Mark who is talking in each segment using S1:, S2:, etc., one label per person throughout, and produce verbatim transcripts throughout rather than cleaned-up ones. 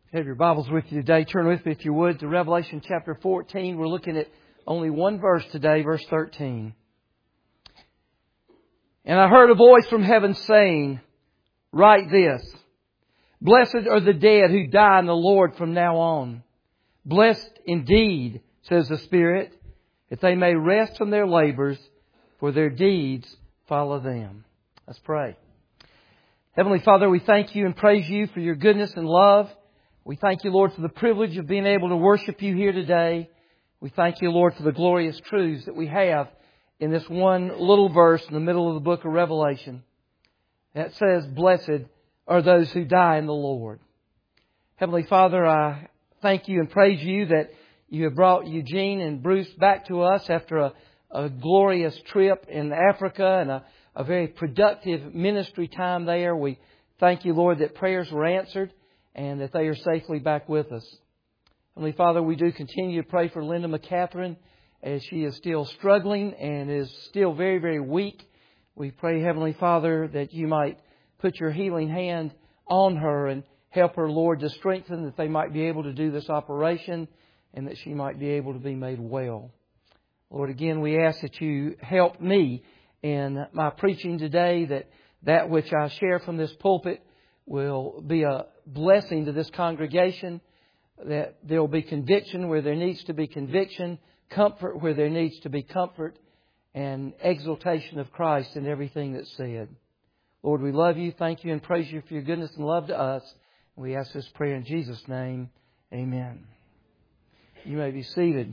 S1: Have your Bibles with you today. Turn with me, if you would, to Revelation chapter fourteen. We're looking at only one verse today, verse thirteen. And I heard a voice from heaven saying, "Write this, blessed are the dead who die in the Lord from now on. Blessed indeed, says the Spirit, that they may rest from their labors, for their deeds follow them." Let's pray. Heavenly Father, we thank You and praise You for Your goodness and love. We thank You, Lord, for the privilege of being able to worship You here today. We thank You, Lord, for the glorious truths that we have in this one little verse in the middle of the book of Revelation that says, "Blessed are those who die in the Lord." Heavenly Father, I thank You and praise You that You have brought Eugene and Bruce back to us after a, a glorious trip in Africa and a, a very productive ministry time there. We thank You, Lord, that prayers were answered and that they are safely back with us. Heavenly Father, we do continue to pray for Linda McCatherine as she is still struggling and is still very, very weak. We pray, Heavenly Father, that You might put Your healing hand on her and help her, Lord, to strengthen that they might be able to do this operation and that she might be able to be made well. Lord, again, we ask that You help me in my preaching today, that that which I share from this pulpit will be a blessing to this congregation, that there will be conviction where there needs to be conviction, comfort where there needs to be comfort, and exaltation of Christ in everything that's said. Lord, we love You, thank You, and praise You for Your goodness and love to us. We ask this prayer in Jesus' name. Amen. You may be seated.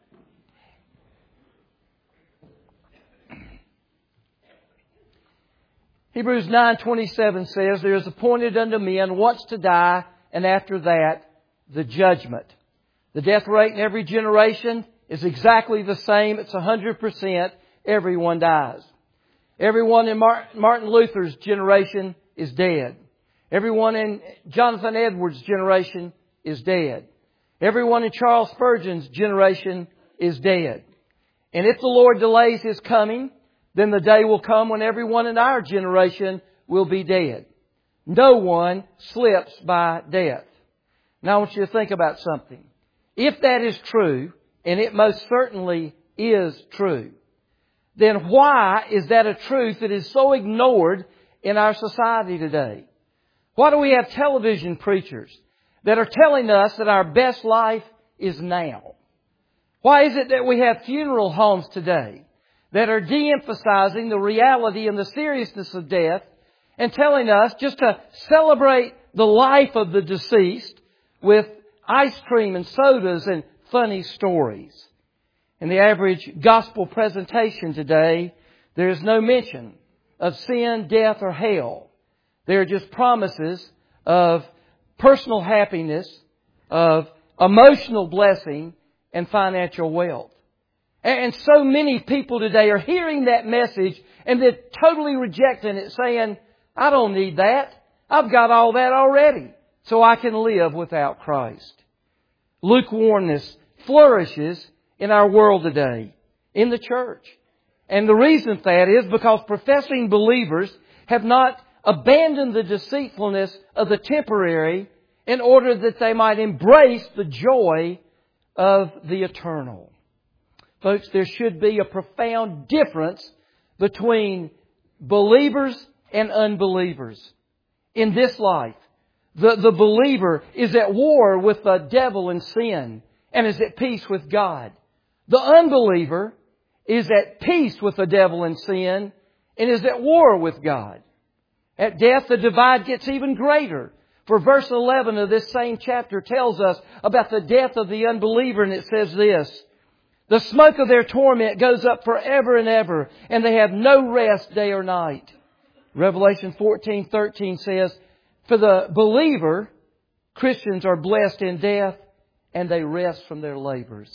S1: Hebrews nine twenty-seven says, "There is appointed unto men once to die, and after that, the judgment." The death rate in every generation is exactly the same. It's one hundred percent. Everyone dies. Everyone in Martin Luther's generation is dead. Everyone in Jonathan Edwards' generation is dead. Everyone in Charles Spurgeon's generation is dead. And if the Lord delays His coming, then the day will come when everyone in our generation will be dead. No one slips by death. Now I want you to think about something. If that is true, and it most certainly is true, then why is that a truth that is so ignored in our society today? Why do we have television preachers that are telling us that our best life is now? Why is it that we have funeral homes today that are de-emphasizing the reality and the seriousness of death and telling us just to celebrate the life of the deceased with ice cream and sodas and funny stories? In the average gospel presentation today, there is no mention of sin, death, or hell. There are just promises of personal happiness, of emotional blessing, and financial wealth. And so many people today are hearing that message and they're totally rejecting it, saying, "I don't need that. I've got all that already, so I can live without Christ." Lukewarmness flourishes in our world today, in the church. And the reason for that is because professing believers have not abandoned the deceitfulness of the temporary in order that they might embrace the joy of the eternal. Folks, there should be a profound difference between believers and unbelievers. In this life, the, the believer is at war with the devil and sin and is at peace with God. The unbeliever is at peace with the devil and sin and is at war with God. At death, the divide gets even greater. For verse eleven of this same chapter tells us about the death of the unbeliever, and it says this: "The smoke of their torment goes up forever and ever, and they have no rest day or night." Revelation fourteen thirteen says, "For the believer, Christians are blessed in death, and they rest from their labors."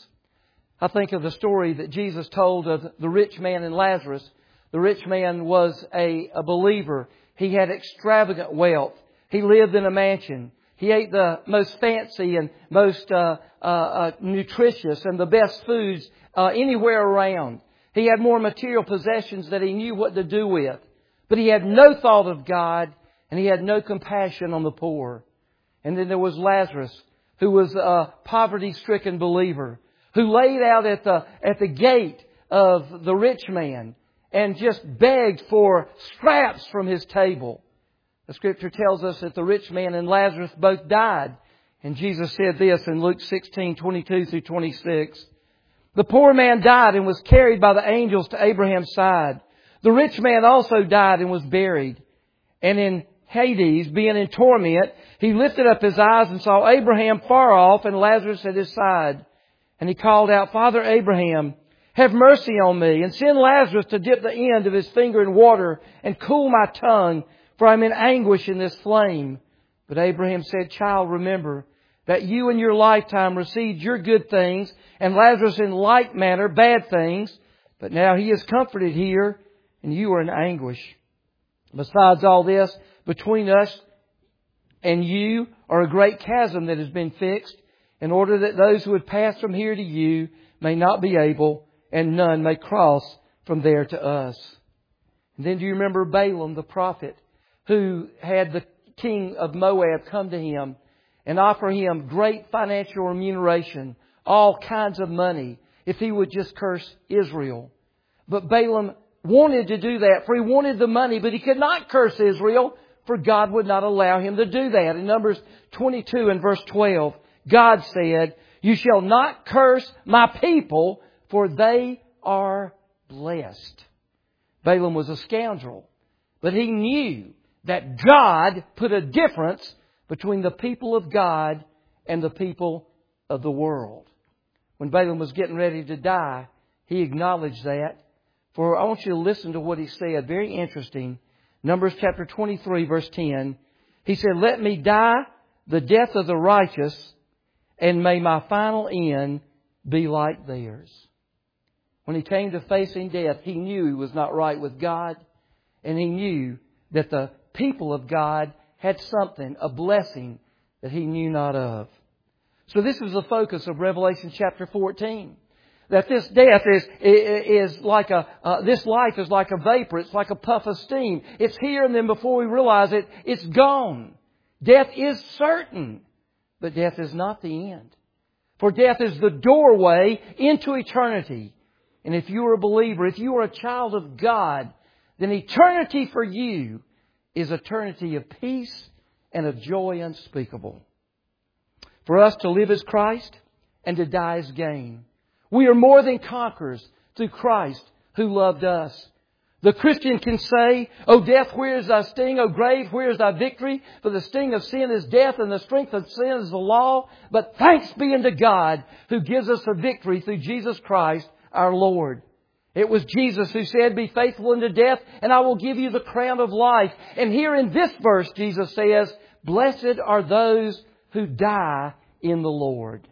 S1: I think of the story that Jesus told of the rich man and Lazarus. The rich man was a, a believer. He had extravagant wealth. He lived in a mansion. He ate the most fancy and most uh, uh, uh, nutritious and the best foods uh, anywhere around. He had more material possessions that he knew what to do with. But he had no thought of God, and he had no compassion on the poor. And then there was Lazarus, who was a poverty-stricken believer, who laid out at the, at the gate of the rich man and just begged for scraps from his table. The Scripture tells us that the rich man and Lazarus both died. And Jesus said this in Luke sixteen, twenty-two through twenty-six. The poor man died and was carried by the angels to Abraham's side. The rich man also died and was buried. And in Hades, being in torment, he lifted up his eyes and saw Abraham far off and Lazarus at his side. And he called out, Father Abraham, have mercy on me, and send Lazarus to dip the end of his finger in water and cool my tongue, for I am in anguish in this flame. But Abraham said, Child, remember that you in your lifetime received your good things, and Lazarus in like manner bad things. But now he is comforted here, and you are in anguish. Besides all this, between us and you are a great chasm that has been fixed, in order that those who would pass from here to you may not be able, and none may cross from there to us. And then do you remember Balaam the prophet, who had the king of Moab come to him and offer him great financial remuneration, all kinds of money, if he would just curse Israel? But Balaam wanted to do that, for he wanted the money, but he could not curse Israel, for God would not allow him to do that. In Numbers twenty-two and verse twelve, God said, You shall not curse my people, for they are blessed. Balaam was a scoundrel, but he knew that God put a difference between the people of God and the people of the world. When Balaam was getting ready to die, he acknowledged that. For I want you to listen to what he said. Very interesting. Numbers chapter twenty-three, verse ten. He said, Let me die the death of the righteous, and may my final end be like theirs. When he came to facing death, he knew he was not right with God, and he knew that the people of God had something, a blessing that he knew not of. So this is the focus of Revelation chapter fourteen. That this death is, is like a, uh, this life is like a vapor. It's like a puff of steam. It's here, and then before we realize it, it's gone. Death is certain, but death is not the end. For death is the doorway into eternity. And if you are a believer, if you are a child of God, then eternity for you is eternity of peace and of joy unspeakable. For us to live as Christ and to die as gain. We are more than conquerors through Christ who loved us. The Christian can say, O death, where is thy sting? O grave, where is thy victory? For the sting of sin is death, and the strength of sin is the law. But thanks be unto God who gives us a victory through Jesus Christ our Lord. It was Jesus who said, Be faithful unto death, and I will give you the crown of life. And here in this verse, Jesus says, Blessed are those who die in the Lord.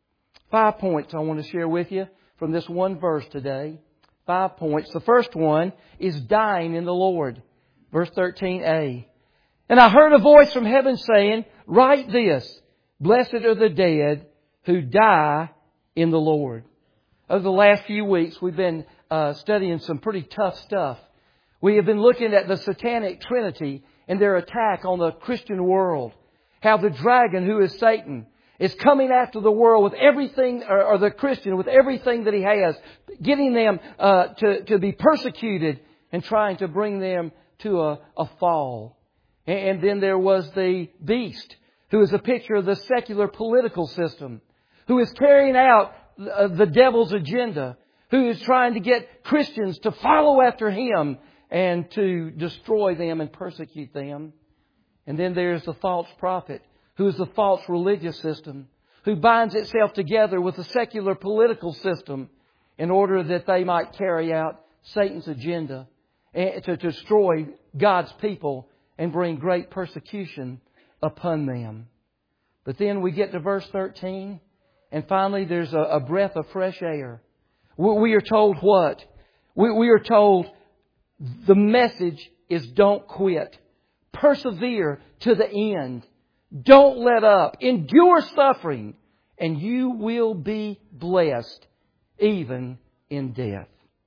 S1: Five points I want to share with you from this one verse today. Five points. The first one is dying in the Lord. Verse thirteen a. And I heard a voice from heaven saying, Write this, Blessed are the dead who die in the Lord. Over the last few weeks, we've been uh, studying some pretty tough stuff. We have been looking at the Satanic Trinity and their attack on the Christian world. How the dragon, who is Satan, is coming after the world with everything, or, or the Christian with everything that he has, getting them uh, to, to be persecuted and trying to bring them to a, a fall. And, and then there was the beast, who is a picture of the secular political system, who is carrying out the, the devil's agenda, who is trying to get Christians to follow after him and to destroy them and persecute them. And then there's the false prophet, who is the false religious system, who binds itself together with the secular political system in order that they might carry out Satan's agenda to destroy God's people and bring great persecution upon them. But then we get to verse thirteen, and finally there's a, a breath of fresh air. We, we are told what? We, we are told the message is don't quit. Persevere to the end. Don't let up. Endure suffering, and you will be blessed, even in death.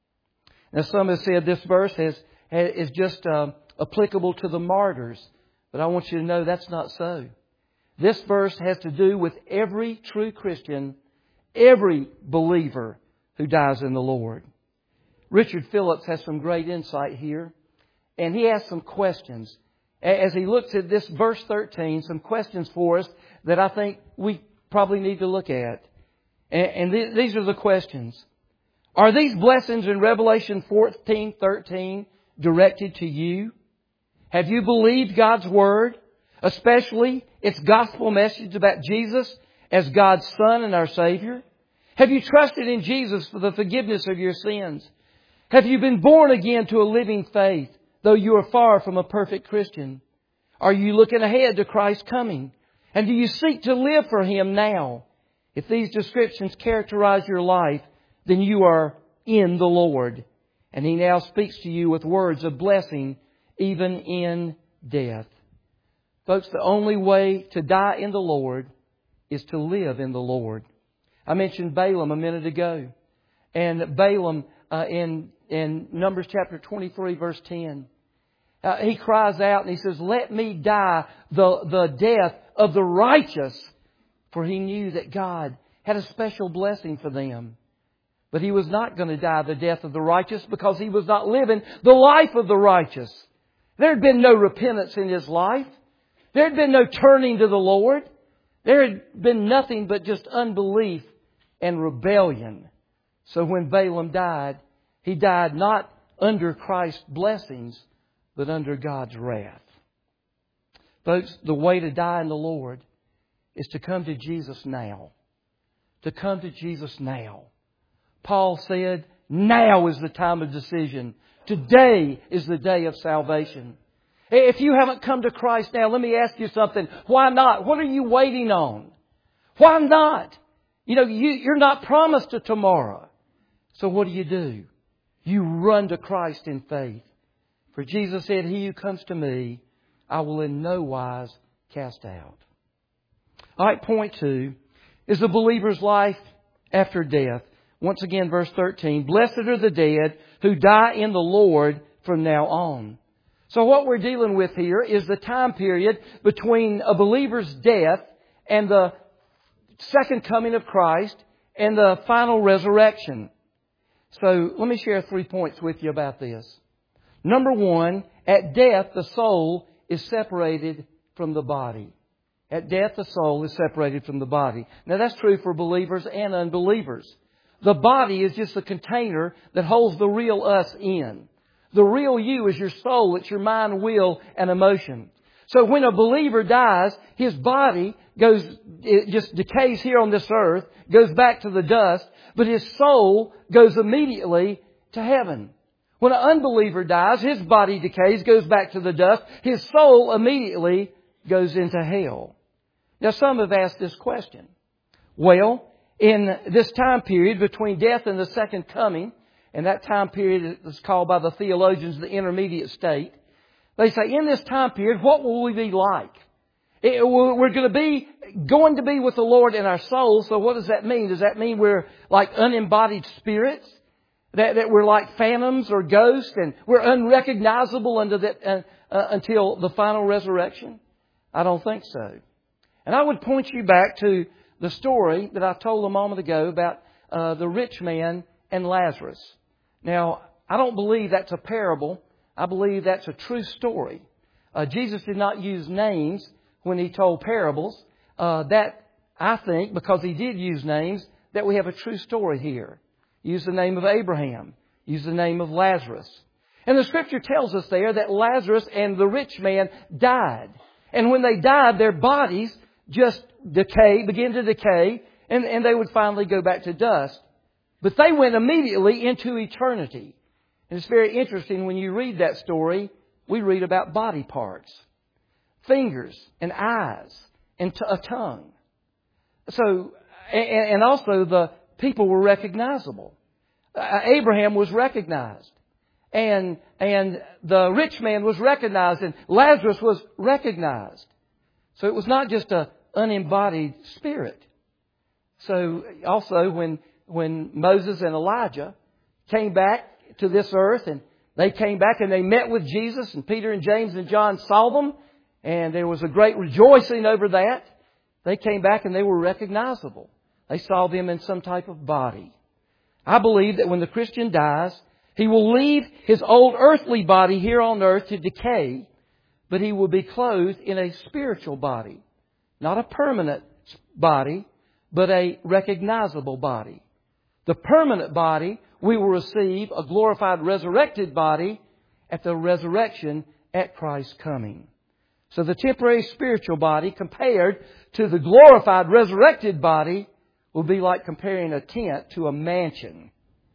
S1: Now, some have said this verse has, is just uh, applicable to the martyrs, but I want you to know that's not so. This verse has to do with every true Christian, every believer who dies in the Lord. Richard Phillips has some great insight here, and he has some questions. As he looks at this verse thirteen, some questions for us that I think we probably need to look at. And th- these are the questions. Are these blessings in Revelation fourteen thirteen directed to you? Have you believed God's Word, especially its gospel message about Jesus as God's Son and our Savior? Have you trusted in Jesus for the forgiveness of your sins? Have you been born again to a living faith, though you are far from a perfect Christian? Are you looking ahead to Christ's coming? And do you seek to live for Him now? If these descriptions characterize your life, then you are in the Lord. And He now speaks to you with words of blessing, even in death. Folks, the only way to die in the Lord is to live in the Lord. I mentioned Balaam a minute ago. And Balaam, uh, in, in Numbers chapter twenty-three, verse ten, uh, he cries out and he says, "Let me die the, the death of the righteous." For he knew that God had a special blessing for them. But he was not going to die the death of the righteous because he was not living the life of the righteous. There had been no repentance in his life. There had been no turning to the Lord. There had been nothing but just unbelief and rebellion. So when Balaam died, he died not under Christ's blessings, but under God's wrath. Folks, the way to die in the Lord is to come to Jesus now. To come to Jesus now. Paul said, now is the time of decision. Today is the day of salvation. If you haven't come to Christ now, let me ask you something. Why not? What are you waiting on? Why not? You know, you, you're not promised a tomorrow. So what do you do? You run to Christ in faith. For Jesus said, "He who comes to me, I will in no wise cast out." All right, point two is the believer's life after death. Once again, verse thirteen, "Blessed are the dead who die in the Lord from now on." So what we're dealing with here is the time period between a believer's death and the second coming of Christ and the final resurrection. So let me share three points with you about this. Number one, at death, the soul is separated from the body. At death, the soul is separated from the body. Now that's true for believers and unbelievers. The body is just the container that holds the real us in. The real you is your soul. It's your mind, will, and emotion. So when a believer dies, his body goes, it just decays here on this earth, goes back to the dust, but his soul goes immediately to heaven. When an unbeliever dies, his body decays, goes back to the dust, his soul immediately goes into hell. Now some have asked this question. Well, in this time period between death and the second coming, and that time period is called by the theologians the intermediate state, they say in this time period, what will we be like? It, we're going to be going to be with the Lord in our souls. So what does that mean? Does that mean we're like unembodied spirits? That, that we're like phantoms or ghosts and we're unrecognizable under that, uh, uh, until the final resurrection? I don't think so. And I would point you back to the story that I told a moment ago about uh, the rich man and Lazarus. Now, I don't believe that's a parable. I believe that's a true story. Uh, Jesus did not use names when He told parables. Uh, that, I think, because He did use names, that we have a true story here. Use the name of Abraham. Use the name of Lazarus. And the Scripture tells us there that Lazarus and the rich man died. And when they died, their bodies just decay, begin to decay, and, and they would finally go back to dust. But they went immediately into eternity. And it's very interesting when you read that story, we read about body parts. Fingers and eyes and t- a tongue. So, and, and also the people were recognizable. Uh, Abraham was recognized. And, and the rich man was recognized. And Lazarus was recognized. So it was not just an unembodied spirit. So also when, when Moses and Elijah came back to this earth and they came back and they met with Jesus and Peter and James and John saw them and there was a great rejoicing over that. They came back and they were recognizable. They saw them in some type of body. I believe that when the Christian dies, he will leave his old earthly body here on earth to decay, but he will be clothed in a spiritual body. Not a permanent body, but a recognizable body. The permanent body, we will receive a glorified resurrected body at the resurrection at Christ's coming. So the temporary spiritual body compared to the glorified resurrected body will be like comparing a tent to a mansion.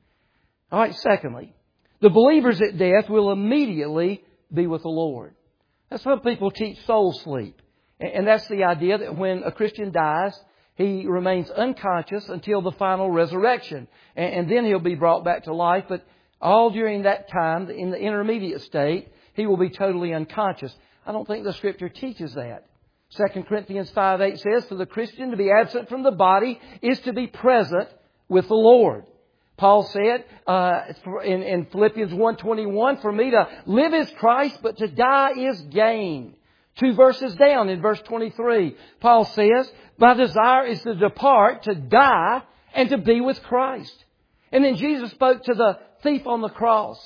S1: All right, secondly, the believers at death will immediately be with the Lord. That's what people teach soul sleep. And that's the idea that when a Christian dies, he remains unconscious until the final resurrection. And then he'll be brought back to life. But all during that time, in the intermediate state, he will be totally unconscious. I don't think the Scripture teaches that. Second Corinthians five eight says, for the Christian to be absent from the body is to be present with the Lord. Paul said uh, in, in Philippians one twenty-one, for me to live is Christ, but to die is gain. Two verses down in verse twenty-three, Paul says, my desire is to depart, to die, and to be with Christ. And then Jesus spoke to the thief on the cross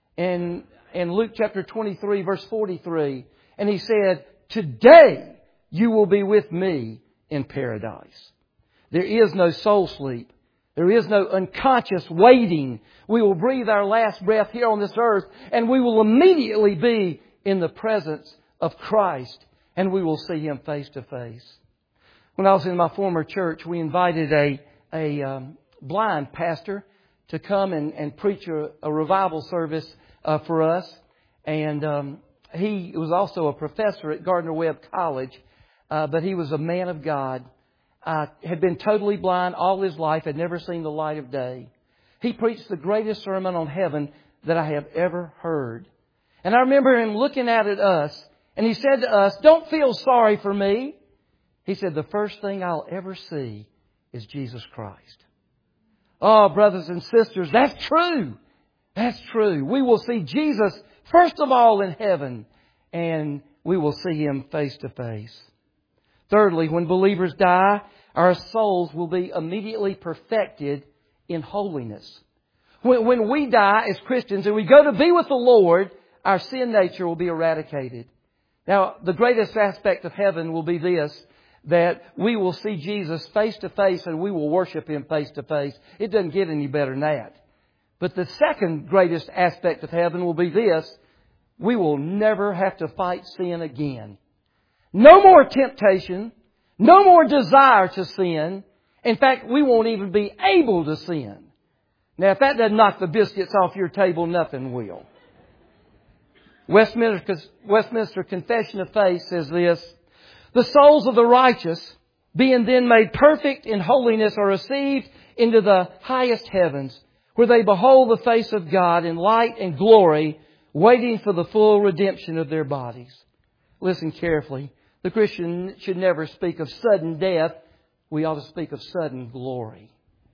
S1: in, in Luke chapter twenty-three, verse forty-three. And He said, today you will be with me in paradise. There is no soul sleep. There is no unconscious waiting. We will breathe our last breath here on this earth, and we will immediately be in the presence of Christ, and we will see Him face to face. When I was in my former church, we invited a, a um, blind pastor to come and, and preach a, a revival service uh, for us. And um, he was also a professor at Gardner-Webb College, uh, but he was a man of God. Uh, had been totally blind all his life, had never seen the light of day. He preached the greatest sermon on heaven that I have ever heard. And I remember him looking out at us, and he said to us, don't feel sorry for me. He said, the first thing I'll ever see is Jesus Christ. Oh, brothers and sisters, that's true. That's true. We will see Jesus first of all in heaven, and we will see Him face to face. Thirdly, when believers die, our souls will be immediately perfected in holiness. When, when we die as Christians and we go to be with the Lord, our sin nature will be eradicated. Now, the greatest aspect of heaven will be this, that we will see Jesus face to face and we will worship Him face to face. It doesn't get any better than that. But the second greatest aspect of heaven will be this, we will never have to fight sin again. No more temptation, no more desire to sin. In fact, we won't even be able to sin. Now, if that doesn't knock the biscuits off your table, nothing will. Westminster, Westminster Confession of Faith says this, the souls of the righteous, being then made perfect in holiness, are received into the highest heavens, where they behold the face of God in light and glory, waiting for the full redemption of their bodies. Listen carefully. The Christian should never speak of sudden death. We ought to speak of sudden glory.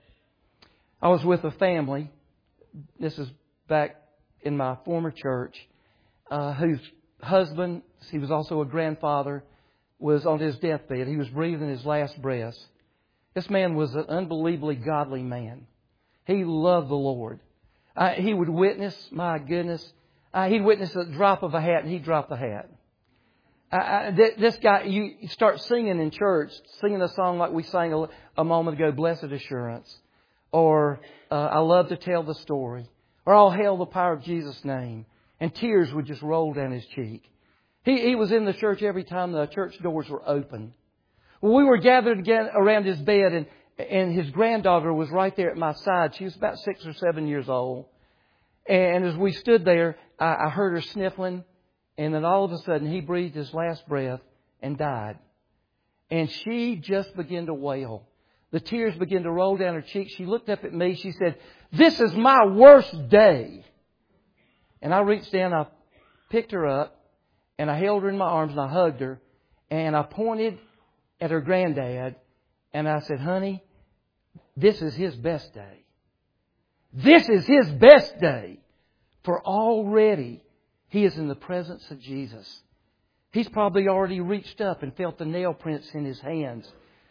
S1: I was with a family. This is back in my former church, uh, whose husband, he was also a grandfather, was on his deathbed. He was breathing his last breaths. This man was an unbelievably godly man. He loved the Lord. Uh, he would witness, my goodness, uh, he'd witness a drop of a hat and he'd drop the hat. Uh, uh, th- this guy, you, you start singing in church, singing a song like we sang a, a moment ago, Blessed Assurance, or uh, I love to tell the story, or I'll hail the power of Jesus' name, and tears would just roll down his cheek. He, he was in the church every time the church doors were open. Well, we were gathered again around his bed, and, and his granddaughter was right there at my side. She was about six or seven years old. And as we stood there, I, I heard her sniffling. And then all of a sudden, he breathed his last breath and died. And she just began to wail. The tears began to roll down her cheeks. She looked up at me. She said, this is my worst day. And I reached down, I picked her up, and I held her in my arms, and I hugged her. And I pointed at her granddad, and I said, honey, this is his best day. This is his best day. For already he is in the presence of Jesus. He's probably already reached up and felt the nail prints in his hands.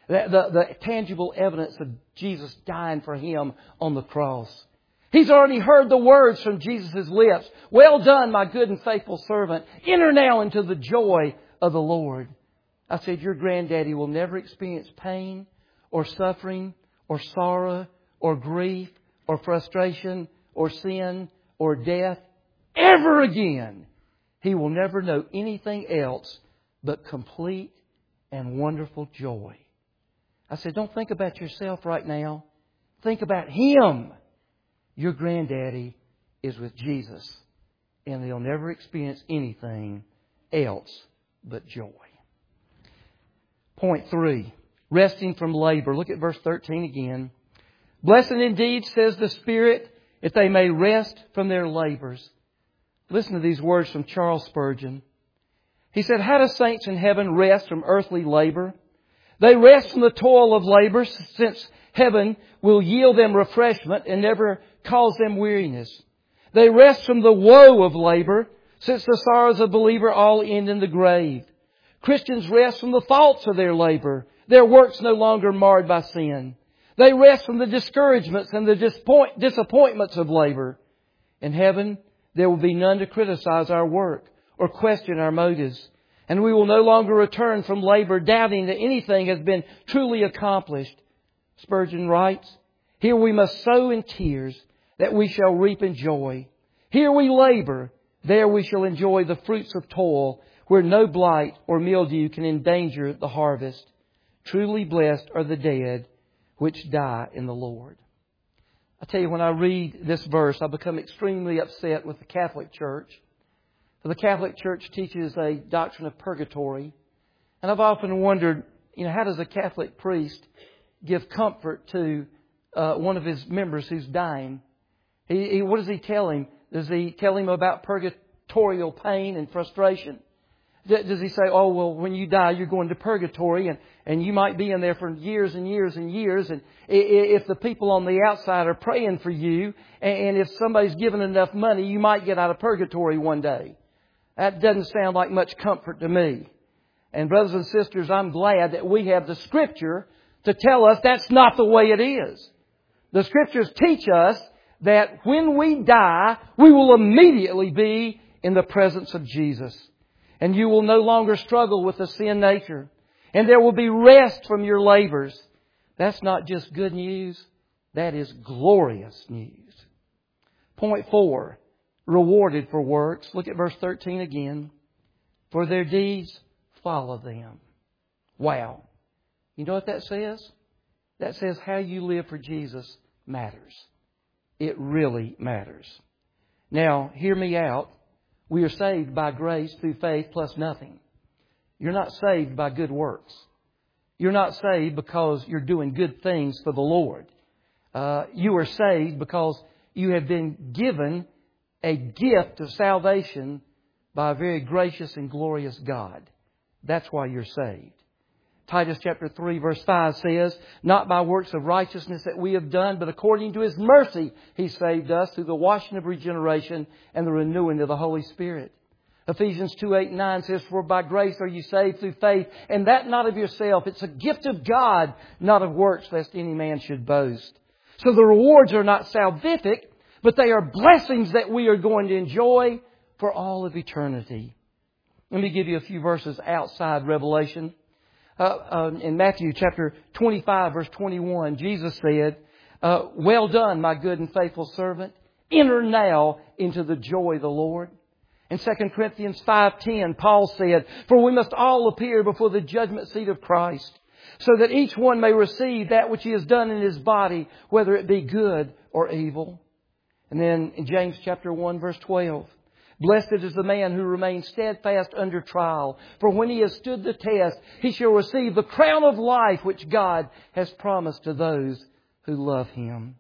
S1: The, the, the tangible evidence of Jesus dying for him on the cross. He's already heard the words from Jesus' lips. Well done, my good and faithful servant. Enter now into the joy of the Lord. I said, your granddaddy will never experience pain or suffering or sorrow or grief or frustration or sin or death ever again. He will never know anything else but complete and wonderful joy. I said, don't think about yourself right now. Think about Him. Your granddaddy is with Jesus, and he'll never experience anything else but joy. Point three, resting from labor. Look at verse thirteen again. Blessed indeed, says the Spirit, if they may rest from their labors. Listen to these words from Charles Spurgeon. He said, how do saints in heaven rest from earthly labor? They rest from the toil of labor, since heaven will yield them refreshment and never cause them weariness. They rest from the woe of labor, since the sorrows of the believer all end in the grave. Christians rest from the faults of their labor, their works no longer marred by sin. They rest from the discouragements and the disappoint- disappointments of labor. In heaven, there will be none to criticize our work or question our motives. And we will no longer return from labor doubting that anything has been truly accomplished. Spurgeon writes, here we must sow in tears that we shall reap in joy. Here we labor, there we shall enjoy the fruits of toil, where no blight or mildew can endanger the harvest. Truly blessed are the dead which die in the Lord. I tell you, when I read this verse, I become extremely upset with the Catholic Church. The Catholic Church teaches a doctrine of purgatory. And I've often wondered, you know, how does a Catholic priest give comfort to uh, one of his members who's dying? He, he, what does he tell him? Does he tell him about purgatorial pain and frustration? Does he say, oh, well, when you die, you're going to purgatory and, and you might be in there for years and years and years. And if the people on the outside are praying for you, and if somebody's given enough money, you might get out of purgatory one day. That doesn't sound like much comfort to me. And brothers and sisters, I'm glad that we have the Scripture to tell us that's not the way it is. The Scriptures teach us that when we die, we will immediately be in the presence of Jesus. And you will no longer struggle with the sin nature. And there will be rest from your labors. That's not just good news. That is glorious news. Point four. Rewarded for works. Look at verse thirteen again. For their deeds follow them. Wow. You know what that says? That says how you live for Jesus matters. It really matters. Now, hear me out. We are saved by grace through faith plus nothing. You're not saved by good works. You're not saved because you're doing good things for the Lord. Uh, you are saved because you have been given a gift of salvation by a very gracious and glorious God. That's why you're saved. Titus chapter three verse five says, not by works of righteousness that we have done, but according to His mercy He saved us through the washing of regeneration and the renewing of the Holy Spirit. Ephesians two, eight, and nine says, for by grace are you saved through faith, and that not of yourself. It's a gift of God, not of works, lest any man should boast. So the rewards are not salvific, but they are blessings that we are going to enjoy for all of eternity. Let me give you a few verses outside Revelation. Uh, uh, in Matthew chapter twenty-five, verse twenty-one, Jesus said, uh, well done, my good and faithful servant. Enter now into the joy of the Lord. In Second Corinthians five ten, Paul said, for we must all appear before the judgment seat of Christ, so that each one may receive that which he has done in his body, whether it be good or evil. And then in James chapter one, verse twelve, blessed is the man who remains steadfast under trial, for when he has stood the test, he shall receive the crown of life which God has promised to those who love Him.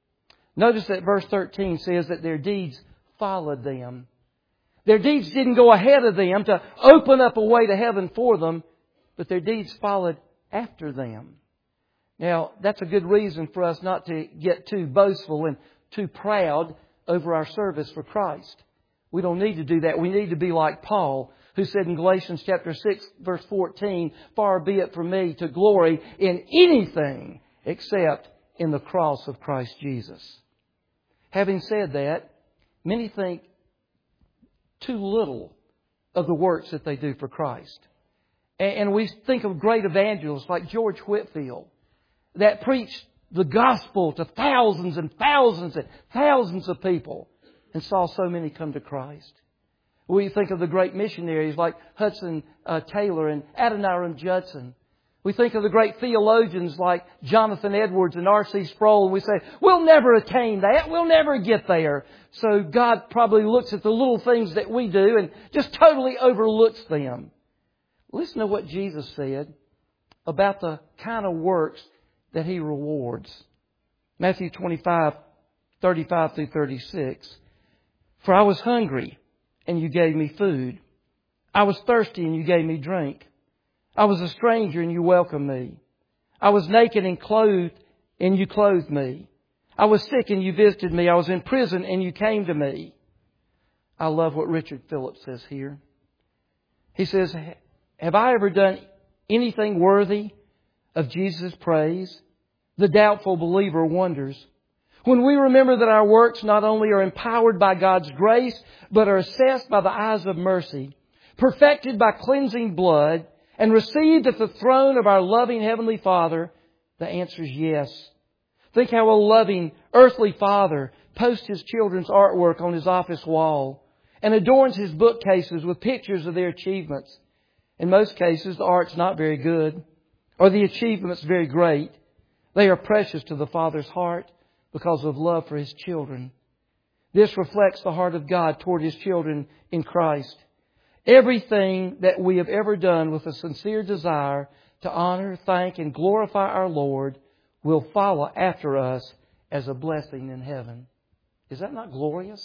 S1: Notice that verse thirteen says that their deeds followed them. Their deeds didn't go ahead of them to open up a way to heaven for them, but their deeds followed after them. Now, that's a good reason for us not to get too boastful and too proud over our service for Christ. We don't need to do that. We need to be like Paul, who said in Galatians chapter six, verse fourteen, "Far be it from me to glory in anything except in the cross of Christ Jesus." Having said that, many think too little of the works that they do for Christ. And we think of great evangelists like George Whitefield that preached the gospel to thousands and thousands and thousands of people and saw so many come to Christ. We think of the great missionaries like Hudson uh, Taylor and Adoniram Judson. We think of the great theologians like Jonathan Edwards and R C Sproul, and we say, we'll never attain that. We'll never get there. So God probably looks at the little things that we do and just totally overlooks them. Listen to what Jesus said about the kind of works that He rewards. Matthew twenty-five, thirty-five through thirty-six. "For I was hungry, and you gave me food. I was thirsty, and you gave me drink. I was a stranger, and you welcomed me. I was naked and clothed, and you clothed me. I was sick, and you visited me. I was in prison, and you came to me." I love what Richard Phillips says here. He says, "Have I ever done anything worthy of Jesus' praise?" The doubtful believer wonders. When we remember that our works not only are empowered by God's grace, but are assessed by the eyes of mercy, perfected by cleansing blood, and received at the throne of our loving Heavenly Father, the answer is yes. Think how a loving earthly Father posts His children's artwork on His office wall and adorns His bookcases with pictures of their achievements. In most cases, the art's not very good, or the achievements very great. They are precious to the Father's heart because of love for His children. This reflects the heart of God toward His children in Christ. Everything that we have ever done with a sincere desire to honor, thank, and glorify our Lord will follow after us as a blessing in heaven. Is that not glorious?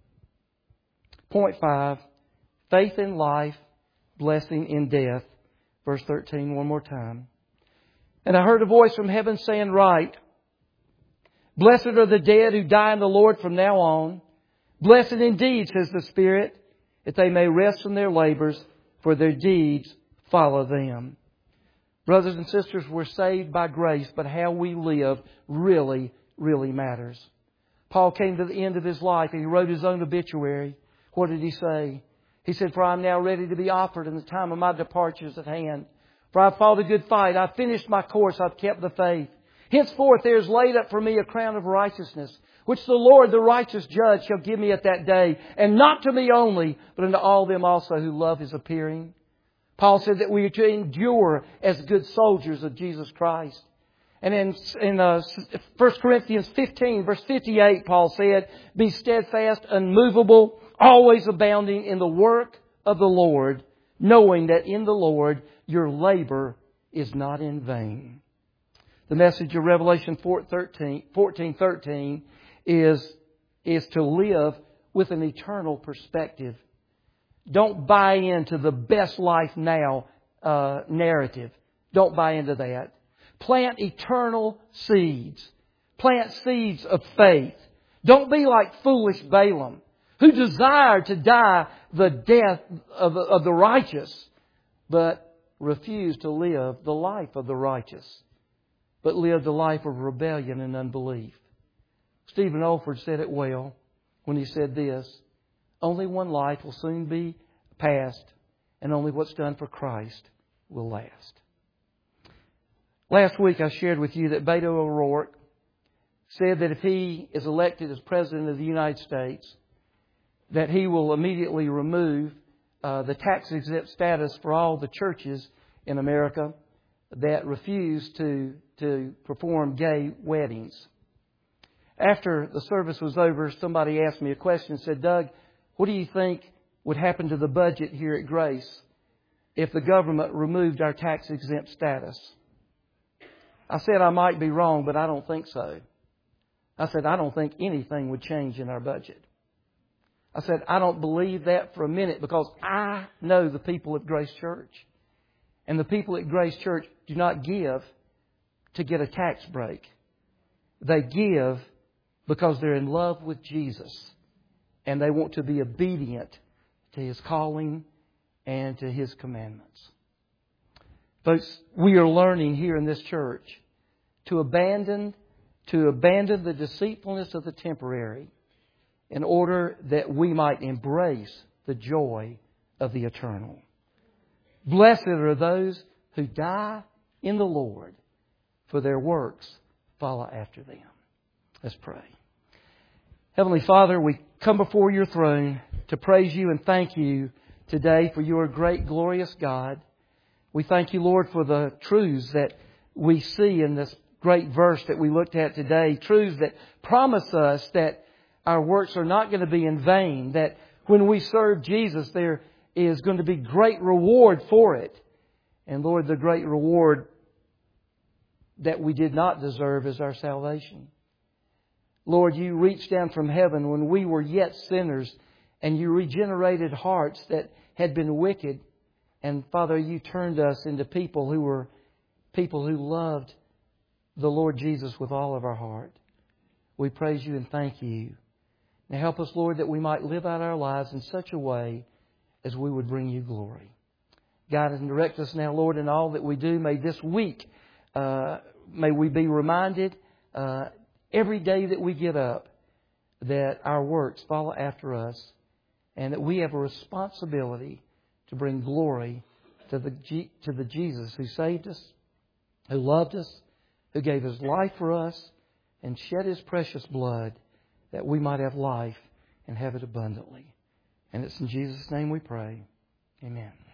S1: Point five, faith in life, blessing in death. Verse thirteen, one more time. "And I heard a voice from heaven saying, Write, blessed are the dead who die in the Lord from now on. Blessed indeed, says the Spirit, that they may rest from their labors, for their deeds follow them." Brothers and sisters, we're saved by grace, but how we live really, really matters. Paul came to the end of his life and he wrote his own obituary. What did he say? He said, "For I am now ready to be offered, and the time of my departure is at hand. For I have fought a good fight. I have finished my course. I have kept the faith. Henceforth there is laid up for me a crown of righteousness, which the Lord, the righteous judge, shall give me at that day. And not to me only, but unto all them also who love His appearing." Paul said that we are to endure as good soldiers of Jesus Christ. And in, in uh, First Corinthians fifteen, verse fifty-eight, Paul said, "Be steadfast, unmovable, always abounding in the work of the Lord, knowing that in the Lord your labor is not in vain." The message of Revelation fourteen thirteen is, is to live with an eternal perspective. Don't buy into the best life now uh, narrative. Don't buy into that. Plant eternal seeds. Plant seeds of faith. Don't be like foolish Balaam, who desired to die the death of, of the righteous, but refused to live the life of the righteous, but lived a life of rebellion and unbelief. Stephen Olford said it well when he said this: "Only one life will soon be past, and only what's done for Christ will last." Last week I shared with you that Beto O'Rourke said that if he is elected as President of the United States, that he will immediately remove uh, the tax-exempt status for all the churches in America that refuse to, to perform gay weddings. After the service was over, somebody asked me a question and said, "Doug, what do you think would happen to the budget here at Grace if the government removed our tax-exempt status?" I said, "I might be wrong, but I don't think so." I said, "I don't think anything would change in our budget." I said, "I don't believe that for a minute, because I know the people at Grace Church. And the people at Grace Church do not give to get a tax break. They give because they're in love with Jesus and they want to be obedient to His calling and to His commandments. Folks, we are learning here in this church to abandon, to abandon the deceitfulness of the temporary in order that we might embrace the joy of the eternal. Blessed are those who die in the Lord, for their works follow after them. Let's pray. Heavenly Father, we come before Your throne to praise You and thank You today for You are a great, glorious God. We thank You, Lord, for the truths that we see in this great verse that we looked at today. Truths that promise us that our works are not going to be in vain. That when we serve Jesus, there is going to be great reward for it. And Lord, the great reward that we did not deserve is our salvation. Lord, You reached down from heaven when we were yet sinners, and You regenerated hearts that had been wicked. And Father, You turned us into people who were people who loved the Lord Jesus with all of our heart. We praise You and thank You. Now help us, Lord, that we might live out our lives in such a way as we would bring You glory. Guide and direct us now, Lord, in all that we do. May this week, uh, may we be reminded uh, every day that we get up that our works follow after us and that we have a responsibility to bring glory to the G- to the Jesus who saved us, who loved us, who gave His life for us and shed His precious blood that we might have life and have it abundantly. And it's in Jesus' name we pray. Amen.